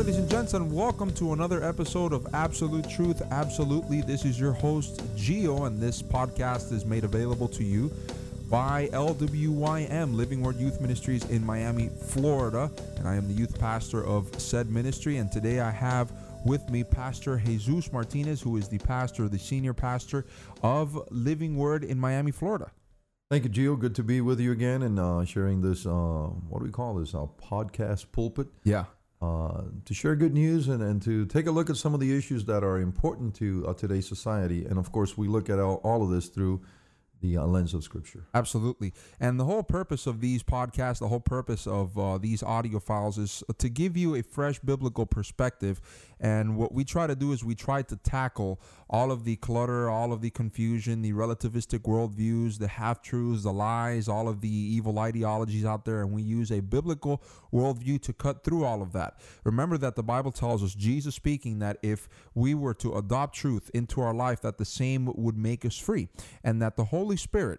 ladies and gents, and welcome to another episode of Absolute Truth. Absolutely, this is your host, Gio, and this podcast is made available to you by LWYM, Living Word Youth Ministries in Miami, Florida, and I am the youth pastor of said ministry. And today I have with me Pastor Jesus Martinez, who is the senior pastor of Living Word in Miami, Florida. Thank you, Gio. Good to be with you again and sharing this, what do we call this, podcast pulpit? Yeah. To share good news and to take a look at some of the issues that are important to today's society. And, of course, we look at all of this through the lens of Scripture. Absolutely. And the whole purpose of these podcasts, the whole purpose of these audio files is to give you a fresh biblical perspective. And what we try to do is we try to tackle all of the clutter, all of the confusion, the relativistic worldviews, the half-truths, the lies, all of the evil ideologies out there. And we use a biblical worldview to cut through all of that. Remember that the Bible tells us, Jesus speaking, that if we were to adopt truth into our life, that the same would make us free. And that the Holy Spirit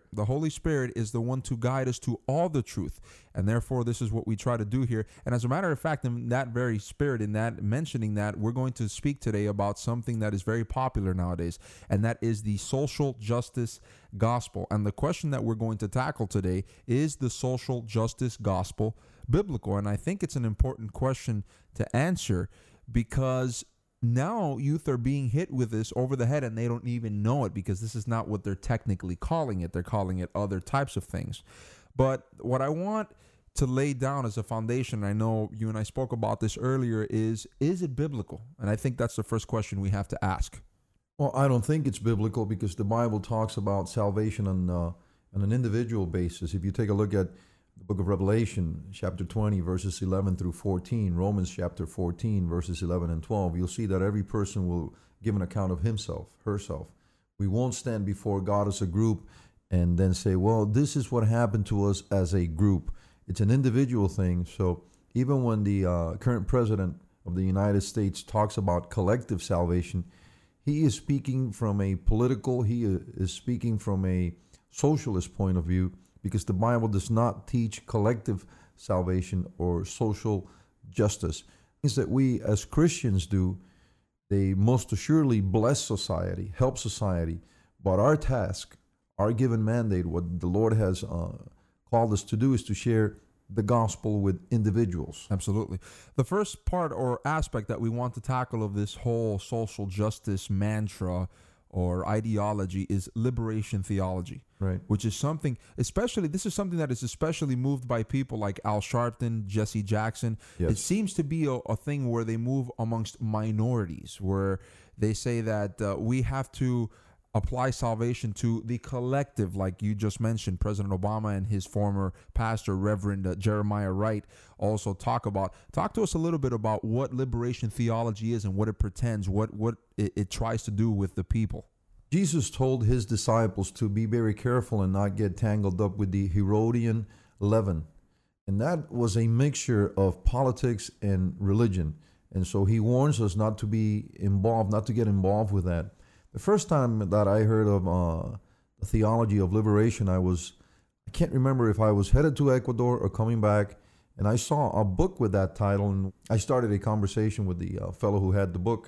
is the one to guide us to all the truth. And therefore, this is what we try to do here. And as a matter of fact, in that very spirit, in that mentioning that, we're going to speak today about something that is very popular nowadays, and that is the social justice gospel. And the question that we're going to tackle today is the social justice gospel biblical? And I think it's an important question to answer because now youth are being hit with this over the head and they don't even know it, because this is not what they're technically calling it. They're calling it other types of things. But what I want to lay down as a foundation, I know you and I spoke about this earlier, is it biblical? And I think that's the first question we have to ask. Well, I don't think it's biblical because the Bible talks about salvation on an individual basis. If you take a look at the book of Revelation, chapter 20, verses 11 through 14, Romans chapter 14, verses 11 and 12, you'll see that every person will give an account of himself, herself. We won't stand before God as a group and then say, well, this is what happened to us as a group. It's an individual thing. So even when the current president of the United States talks about collective salvation, he is speaking from a political, he is speaking from a socialist point of view, because the Bible does not teach collective salvation or social justice. Things that we as Christians do, they most assuredly bless society, help society, but our task, our given mandate, what the Lord has called us to do, is to share the gospel with individuals. Absolutely. The first part or aspect that we want to tackle of this whole social justice mantra or ideology is liberation theology, right? Which is something, this is something that is especially moved by people like Al Sharpton, Jesse Jackson. Yes. It seems to be a thing where they move amongst minorities, where they say that we have to apply salvation to the collective, like you just mentioned. President Obama and his former pastor, Reverend Jeremiah Wright, also talk to us a little bit about what liberation theology is and what it pretends, what it tries to do with the people. Jesus told his disciples to be very careful and not get tangled up with the Herodian leaven. And that was a mixture of politics and religion. And so he warns us not to be involved, not to get involved with that. The first time that I heard of the theology of liberation, I can't remember if I was headed to Ecuador or coming back, and I saw a book with that title, and I started a conversation with the fellow who had the book.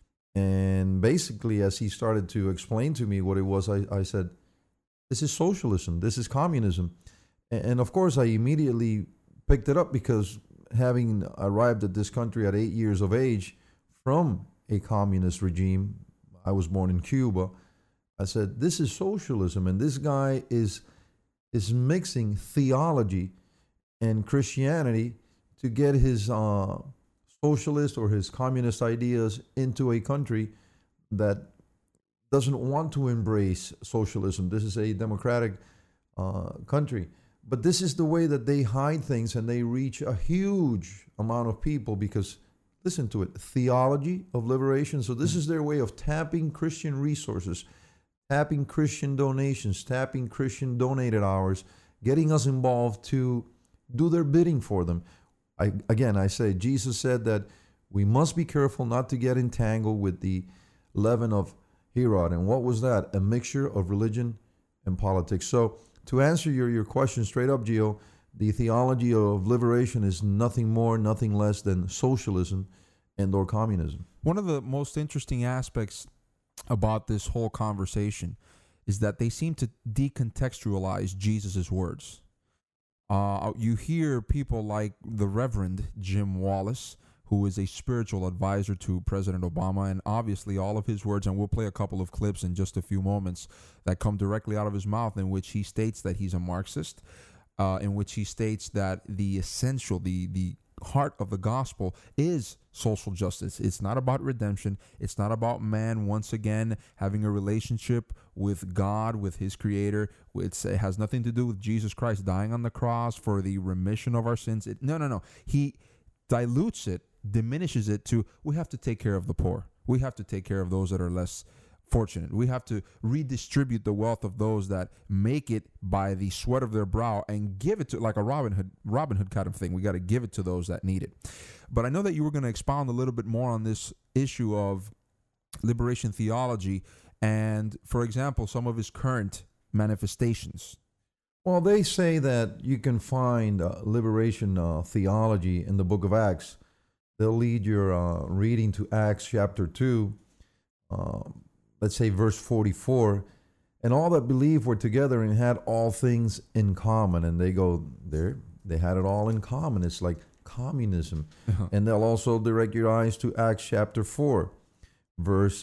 And basically, as he started to explain to me what it was, I said, this is socialism, this is communism. And of course, I immediately picked it up because having arrived at this country at 8 years of age from a communist regime, I was born in Cuba. I said, this is socialism, and this guy is mixing theology and Christianity to get his socialist or his communist ideas into a country that doesn't want to embrace socialism. This is a democratic country. But this is the way that they hide things, and they reach a huge amount of people because, listen to it, theology of liberation. So this is their way of tapping Christian resources, tapping Christian donations, tapping Christian donated hours, getting us involved to do their bidding for them. I say, Jesus said that we must be careful not to get entangled with the leaven of Herod. And what was that? A mixture of religion and politics. So to answer your question straight up, Gio, the theology of liberation is nothing more, nothing less than socialism. and or communism. One of the most interesting aspects about this whole conversation is that they seem to decontextualize Jesus' words. You hear people like the Reverend Jim Wallace, who is a spiritual advisor to President Obama, and obviously all of his words, and we'll play a couple of clips in just a few moments that come directly out of his mouth, in which he states that he's a Marxist, in which he states that the essential, the heart of the gospel is social justice. It's not about redemption. It's not about man once again having a relationship with God, with his creator. It has nothing to do with Jesus Christ dying on the cross for the remission of our sins. No. He dilutes it, diminishes it to, we have to take care of the poor. We have to take care of those that are less fortunate. We have to redistribute the wealth of those that make it by the sweat of their brow and give it to, like a Robin Hood kind of thing. We got to give it to those that need it. But I know that you were going to expound a little bit more on this issue of liberation theology and, for example, some of his current manifestations. Well, they say that you can find liberation theology in the book of Acts. They'll lead your reading to Acts chapter 2, let's say verse 44. And all that believed were together and had all things in common. And they go there, they had it all in common. It's like communism. And they'll also direct your eyes to Acts chapter 4, verse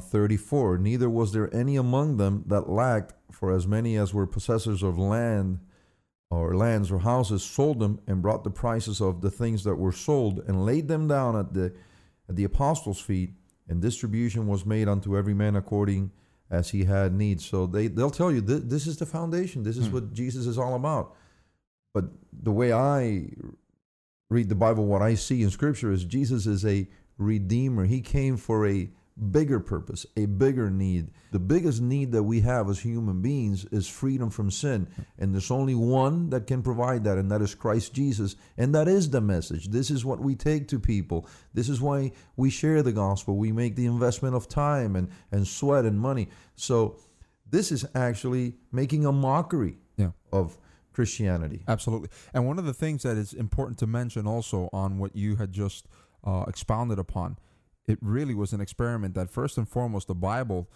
34. Neither was there any among them that lacked, for as many as were possessors of land or lands or houses sold them and brought the prices of the things that were sold and laid them down at the apostles' feet, and distribution was made unto every man according as he had need. So they'll tell you this is the foundation. This is what Jesus is all about. But the way I read the Bible, what I see in Scripture is Jesus is a redeemer. He came for a bigger purpose, a bigger need. The biggest need that we have as human beings is freedom from sin. And there's only one that can provide that, and that is Christ Jesus. And that is the message. This is what we take to people. This is why we share the gospel. We make the investment of time and sweat and money. So this is actually making a mockery of Christianity. Absolutely. And one of the things that is important to mention also on what you had just expounded upon, it really was an experiment that first and foremost, the Bible,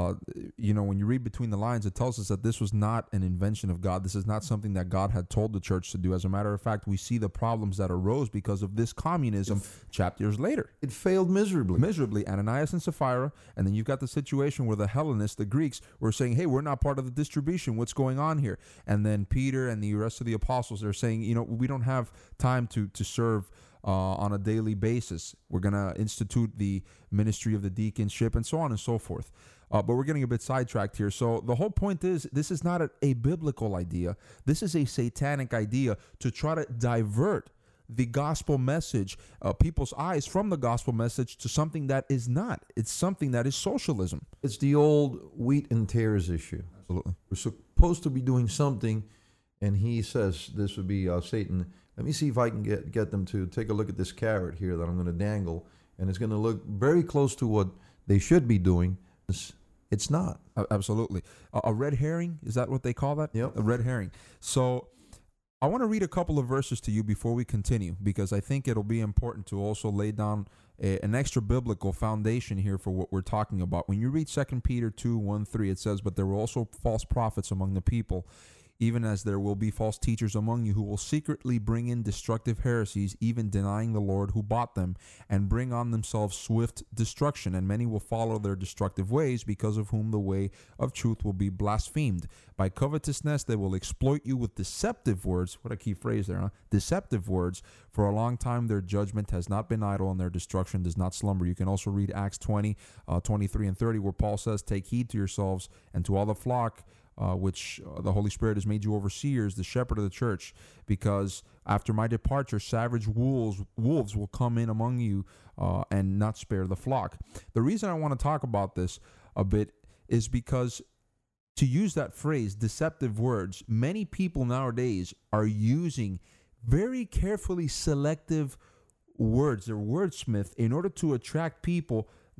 when you read between the lines, it tells us that this was not an invention of God. This is not something that God had told the church to do. As a matter of fact, we see the problems that arose because of this communism chapters later. It failed miserably. Ananias and Sapphira. And then you've got the situation where the Hellenists, the Greeks, were saying, hey, we're not part of the distribution. What's going on here? And then Peter and the rest of the apostles, they're saying, we don't have time to serve on a daily basis. We're going to institute the ministry of the deaconship and so on and so forth. But we're getting a bit sidetracked here. So the whole point is, this is not a biblical idea. This is a satanic idea to try to divert the gospel message, people's eyes from the gospel message to something that is not. It's something that is socialism. It's the old wheat and tares issue. Absolutely. We're supposed to be doing something, and he says, this would be Satan, let me see if I can get them to take a look at this carrot here that I'm going to dangle, and it's going to look very close to what they should be doing. It's not. Absolutely. A red herring, is that what they call that? Yep. A red herring. So I want to read a couple of verses to you before we continue, because I think it'll be important to also lay down an extra biblical foundation here for what we're talking about. When you read 2 Peter 2:1-3, it says, but there were also false prophets among the people, even as there will be false teachers among you who will secretly bring in destructive heresies, even denying the Lord who bought them, and bring on themselves swift destruction. And many will follow their destructive ways, because of whom the way of truth will be blasphemed. By covetousness they will exploit you with deceptive words. What a key phrase there, huh? Deceptive words. For a long time their judgment has not been idle, and their destruction does not slumber. You can also read Acts 20, 23 and 30, where Paul says, take heed to yourselves and to all the flock, which the Holy Spirit has made you overseers, the shepherd of the church, because after my departure, savage wolves will come in among you and not spare the flock. The reason I want to talk about this a bit is because, to use that phrase, deceptive words, many people nowadays are using very carefully selective words. They're wordsmith in order to attract people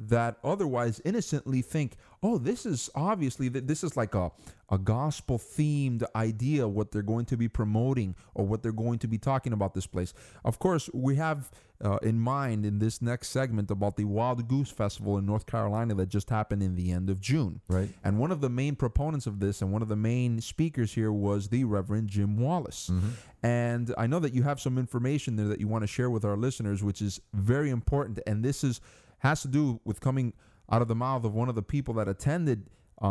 that otherwise innocently think, oh, this is obviously this is like a gospel themed idea, what they're going to be promoting or what they're going to be talking about this place. Of course, we have in mind in this next segment about the Wild Goose Festival in North Carolina that just happened in the end of June. Right. And one of the main proponents of this and one of the main speakers here was the Reverend Jim Wallace. And I know that you have some information there that you want to share with our listeners, which is very important. And this has to do with coming out of the mouth of one of the people that attended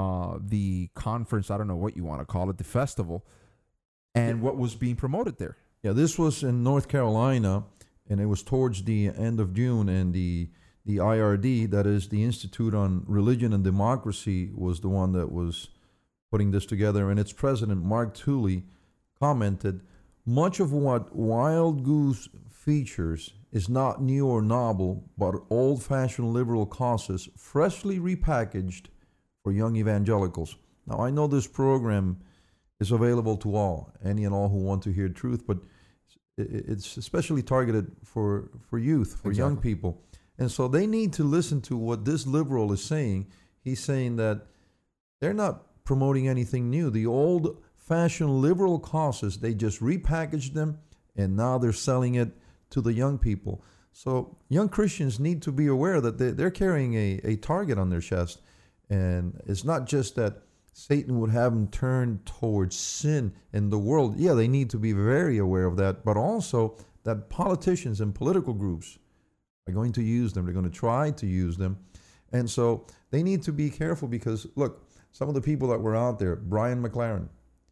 the conference. I don't know what you want to call it, the festival, and what was being promoted there. Yeah, this was in North Carolina, and it was towards the end of June, and the IRD, that is the Institute on Religion and Democracy, was the one that was putting this together, and its president, Mark Tooley, commented, much of what Wild Goose features is not new or novel, but old-fashioned liberal causes freshly repackaged for young evangelicals. Now, I know this program is available to all, any and all who want to hear truth, but it's especially targeted for youth, for young people. And so they need to listen to what this liberal is saying. He's saying that they're not promoting anything new. The old-fashioned liberal causes, they just repackaged them, and now they're selling it to the young people. So young Christians need to be aware that they're carrying a target on their chest. And it's not just that Satan would have them turn towards sin in the world. Yeah, they need to be very aware of that, but also that politicians and political groups are going to use them. They're going to try to use them. And so they need to be careful because, look, some of the people that were out there, Brian McLaren,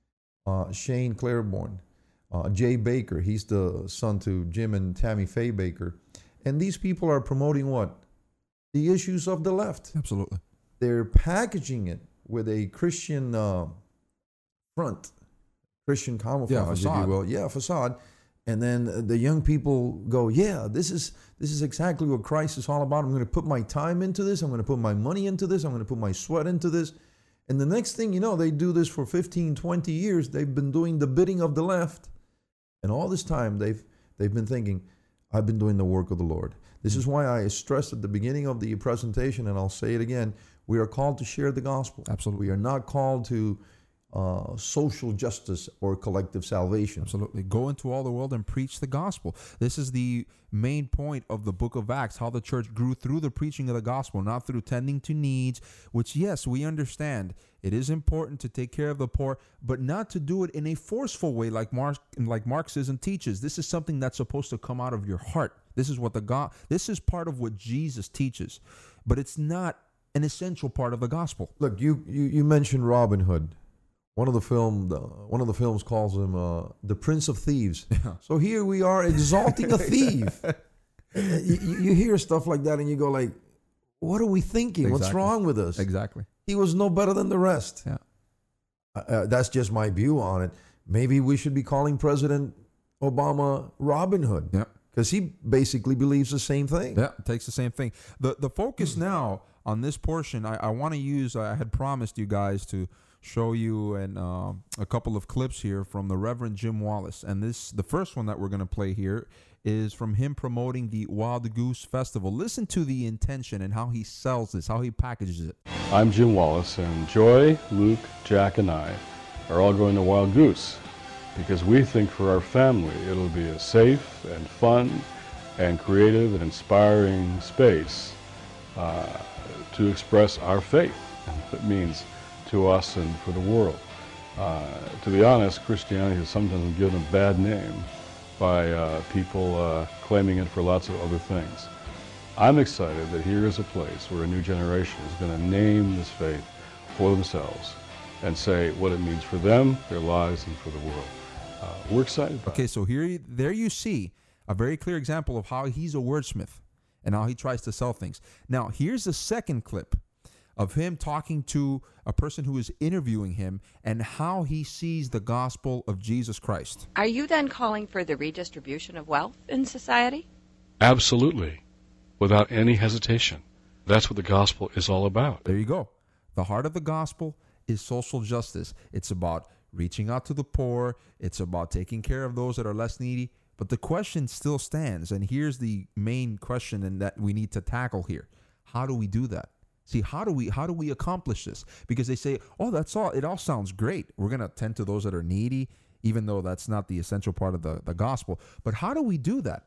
Shane Claiborne, Jay Baker, he's the son to Jim and Tammy Faye Baker. And these people are promoting what? The issues of the left. Absolutely. They're packaging it with a Christian front, Christian camouflage, if you will. Yeah, facade. And then the young people go, yeah, this is exactly what Christ is all about. I'm going to put my time into this. I'm going to put my money into this. I'm going to put my sweat into this. And the next thing you know, they do this for 15, 20 years. They've been doing the bidding of the left. And all this time, they've been thinking, I've been doing the work of the Lord. This is why I stressed at the beginning of the presentation, and I'll say it again, we are called to share the gospel. Absolutely. We are not called to social justice or collective salvation. Absolutely. Go into all the world and preach the gospel. This is the main point of the book of Acts, how the church grew through the preaching of the gospel, not through tending to needs, which, yes, we understand. It is important to take care of the poor, but not to do it in a forceful way like Marxism teaches. This is something that's supposed to come out of your heart. This is what this is part of what Jesus teaches, but it's not an essential part of the gospel. Look, you mentioned Robin Hood. One of the films calls him the Prince of Thieves. Yeah. So here we are exalting a thief. You hear stuff like that and you go like, what are we thinking? Exactly. What's wrong with us? Exactly. He was no better than the rest. Yeah. That's just my view on it. Maybe we should be calling President Obama Robin Hood. Yeah. Because he basically believes the same thing. Yeah, it takes the same thing. The focus now on this portion, I want to use, I had promised you guys to show you a couple of clips here from the Reverend Jim Wallace. And the first one that we're going to play here is from him promoting the Wild Goose Festival. Listen to the intention and how he sells this, how he packages it. I'm Jim Wallace, and Joy, Luke, Jack, and I are all going to Wild Goose because we think for our family it'll be a safe and fun and creative and inspiring space to express our faith and what it means to us and for the world. To be honest, Christianity has sometimes been given a bad name by people claiming it for lots of other things. I'm excited that here is a place where a new generation is going to name this faith for themselves and say what it means for them, their lives, and for the world. We're excited about it. So there you see a very clear example of how he's a wordsmith and how he tries to sell things. Now, here's the second clip of him talking to a person who is interviewing him and how he sees the gospel of Jesus Christ. Are you then calling for the redistribution of wealth in society? Absolutely, without any hesitation. That's what the gospel is all about. There you go. The heart of the gospel is social justice. It's about reaching out to the poor. It's about taking care of those that are less needy. But the question still stands, and here's the main question and that we need to tackle here. How do we do that? See, how do we accomplish this? Because they say, oh, that's all. It all sounds great. We're going to tend to those that are needy, even though that's not the essential part of the gospel. But how do we do that?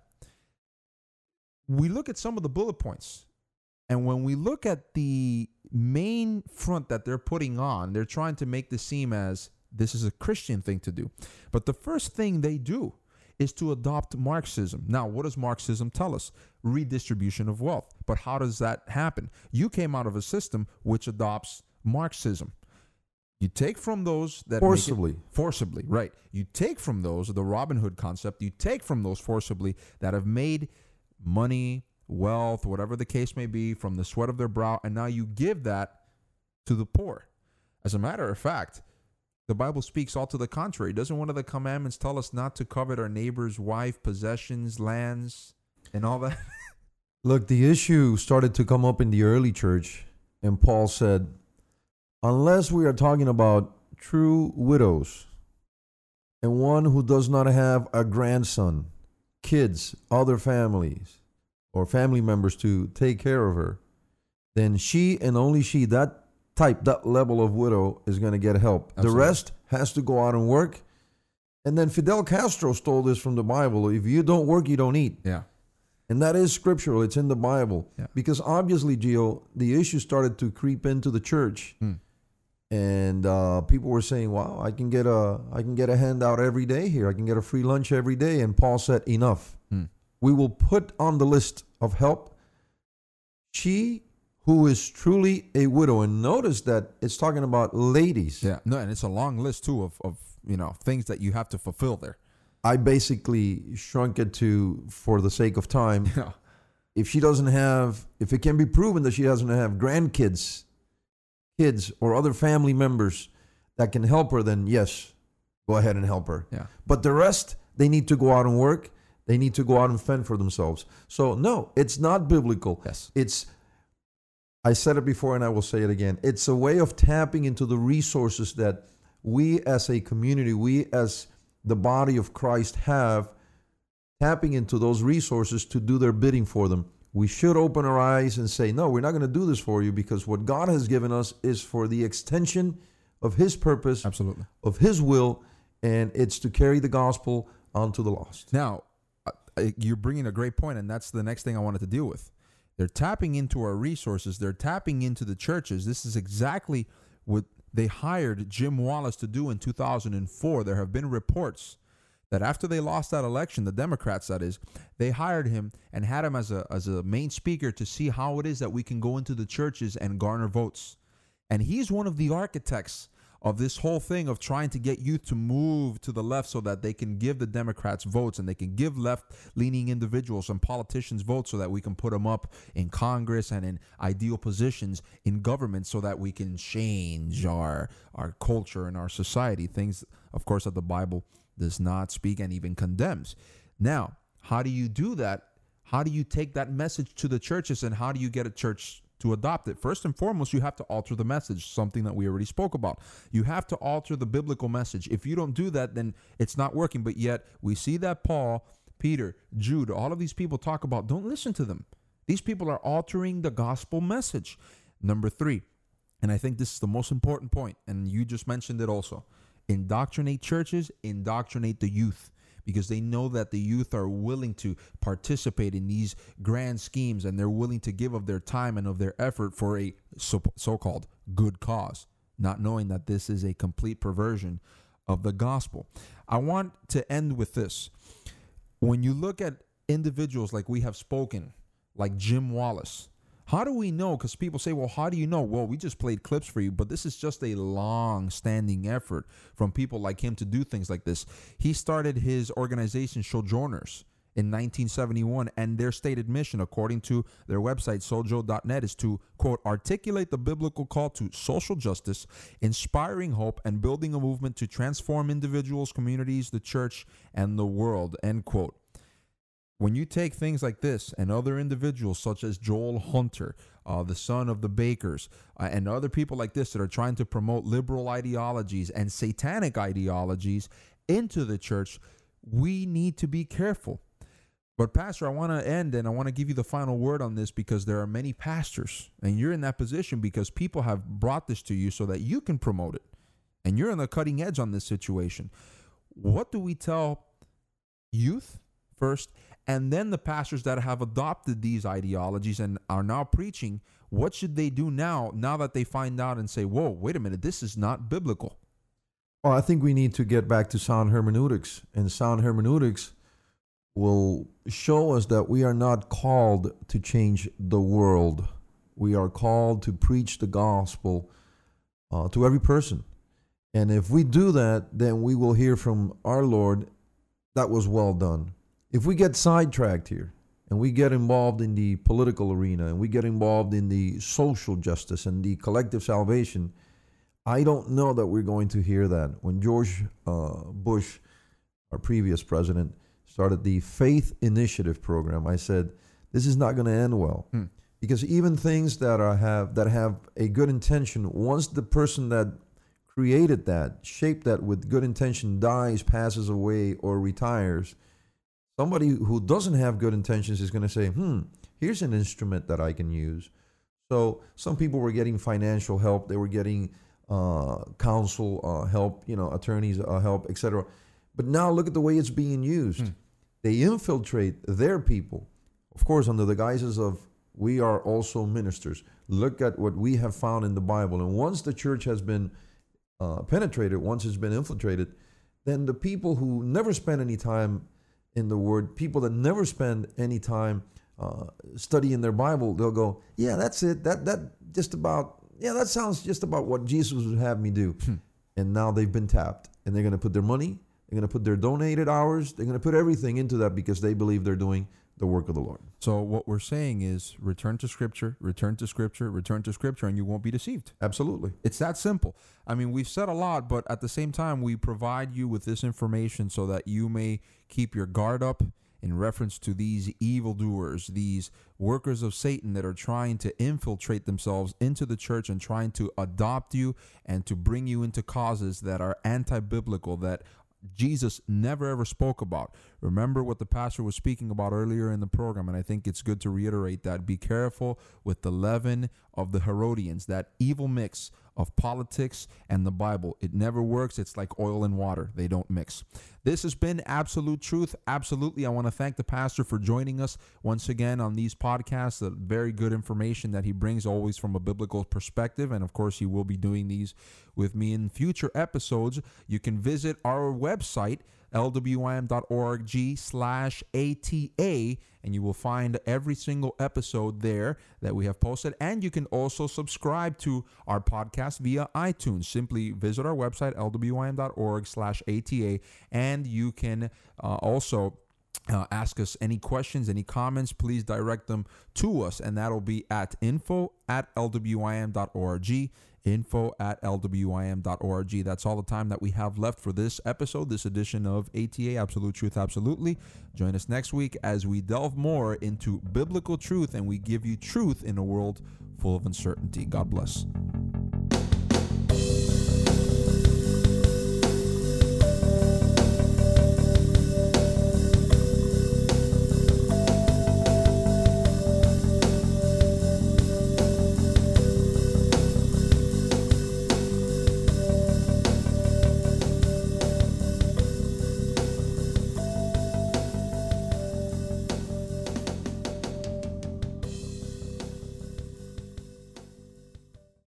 We look at some of the bullet points. And when we look at the main front that they're putting on, they're trying to make this seem as this is a Christian thing to do. But the first thing they do is to adopt Marxism. Now, what does Marxism tell us? Redistribution of wealth. But how does that happen? You came out of a system which adopts Marxism. You take from those that forcibly, right. You take from those, the Robin Hood concept, you take from those forcibly that have made money, wealth, whatever the case may be, from the sweat of their brow, and now you give that to the poor. As a matter of fact, the Bible speaks all to the contrary. Doesn't one of the commandments tell us not to covet our neighbor's wife, possessions, lands, and all that? Look, the issue started to come up in the early church, and Paul said, unless we are talking about true widows and one who does not have a grandson, kids, other families, or family members to take care of her, then she and only she, that level of widow is going to get help. Absolutely. The rest has to go out and work. And then Fidel Castro stole this from the Bible. If you don't work, you don't eat. Yeah. And that is scriptural. It's in the Bible. Yeah. Because obviously, Gio, the issue started to creep into the church. And people were saying, wow, I can get a handout every day here. I can get a free lunch every day. And Paul said, enough. We will put on the list of help she who is truly a widow. And notice that it's talking about ladies. Yeah. No, and it's a long list too of things that you have to fulfill there. I basically shrunk it to, for the sake of time, if it can be proven that she doesn't have grandkids, kids, or other family members that can help her, then yes, go ahead and help her. Yeah. But the rest, they need to go out and work. They need to go out and fend for themselves. So no, it's not biblical. Yes. I said it before and I will say it again. It's a way of tapping into the resources that we as a community, we as the body of Christ have, tapping into those resources to do their bidding for them. We should open our eyes and say, no, we're not going to do this for you, because what God has given us is for the extension of His purpose, absolutely, of His will, and it's to carry the gospel onto the lost. Now, you're bringing a great point, and that's the next thing I wanted to deal with. They're tapping into our resources. They're tapping into the churches. This is exactly what they hired Jim Wallace to do in 2004. There have been reports that after they lost that election, the Democrats, that is, they hired him and had him as a main speaker to see how it is that we can go into the churches and garner votes. And he's one of the architects of this whole thing of trying to get youth to move to the left so that they can give the Democrats votes, and they can give left-leaning individuals and politicians votes so that we can put them up in Congress and in ideal positions in government so that we can change our culture and our society, things, of course, that the Bible does not speak and even condemns. Now, how do you do that? How do you take that message to the churches, and how do you get a church to adopt it? First and foremost, you have to alter the message, something that we already spoke about. You have to alter the biblical message. If you don't do that, then it's not working. But yet we see that Paul, Peter, Jude, all of these people talk about, don't listen to them. These people are altering the gospel message. Number 3, and I think this is the most important point, and you just mentioned it also, indoctrinate churches, indoctrinate the youth, because they know that the youth are willing to participate in these grand schemes, and they're willing to give of their time and of their effort for a so-called good cause, not knowing that this is a complete perversion of the gospel. I want to end with this. When you look at individuals like we have spoken, like Jim Wallace, how do we know? Because people say, well, how do you know? Well, we just played clips for you, but this is just a long-standing effort from people like him to do things like this. He started his organization, Sojourners, in 1971, and their stated mission, according to their website, sojo.net, is to, quote, articulate the biblical call to social justice, inspiring hope, and building a movement to transform individuals, communities, the church, and the world, end quote. When you take things like this and other individuals such as Joel Hunter, the son of the Bakers, and other people like this that are trying to promote liberal ideologies and satanic ideologies into the church, we need to be careful. But Pastor, I want to end and I want to give you the final word on this, because there are many pastors and you're in that position because people have brought this to you so that you can promote it. And you're on the cutting edge on this situation. What do we tell youth first, and then the pastors that have adopted these ideologies and are now preaching? What should they do now that they find out and say, whoa, wait a minute, this is not biblical? Well, I think we need to get back to sound hermeneutics. And sound hermeneutics will show us that we are not called to change the world. We are called to preach the gospel to every person. And if we do that, then we will hear from our Lord, that was well done. If we get sidetracked here and we get involved in the political arena and we get involved in the social justice and the collective salvation, I don't know that we're going to hear that. When George Bush, our previous president, started the Faith Initiative program, I said, this is not going to end well. Because even things that have a good intention, once the person that created that, shaped that with good intention, dies, passes away, or retires, somebody who doesn't have good intentions is going to say, here's an instrument that I can use. So some people were getting financial help. They were getting counsel help, attorneys help, etc. But now look at the way it's being used. They infiltrate their people, of course, under the guises of, we are also ministers. Look at what we have found in the Bible. And once the church has been penetrated, once it's been infiltrated, then the people who never spend any time in the Word, people that never spend any time studying their Bible, they'll go, yeah, that's it. That sounds just about what Jesus would have me do. And now they've been tapped, and they're going to put their money, they're going to put their donated hours, they're going to put everything into that because they believe they're doing the work of the Lord. So what we're saying is return to Scripture, return to Scripture, return to Scripture, and you won't be deceived. Absolutely. It's that simple. I mean, we've said a lot, but at the same time, we provide you with this information so that you may keep your guard up in reference to these evildoers, these workers of Satan that are trying to infiltrate themselves into the church and trying to adopt you and to bring you into causes that are anti-biblical, that Jesus never ever spoke about. Remember what the pastor was speaking about earlier in the program, and I think it's good to reiterate that. Be careful with the leaven of the Herodians, that evil mix of politics and the Bible. It never works. It's like oil and water. They don't mix. This has been Absolute Truth. Absolutely. I want to thank the pastor for joining us once again on these podcasts. The very good information that he brings, always from a biblical perspective. And of course, he will be doing these with me in future episodes. You can visit our website, lwim.org/ATA, and you will find every single episode there that we have posted. And you can also subscribe to our podcast via iTunes. Simply visit our website, lwim.org/ATA, and you can also ask us any questions, any comments. Please direct them to us, and that'll be at info@lwim.org. info@lwim.org. That's all the time that we have left for this episode, this edition of ATA, Absolute Truth, Absolutely. Join us next week as we delve more into biblical truth and we give you truth in a world full of uncertainty. God bless.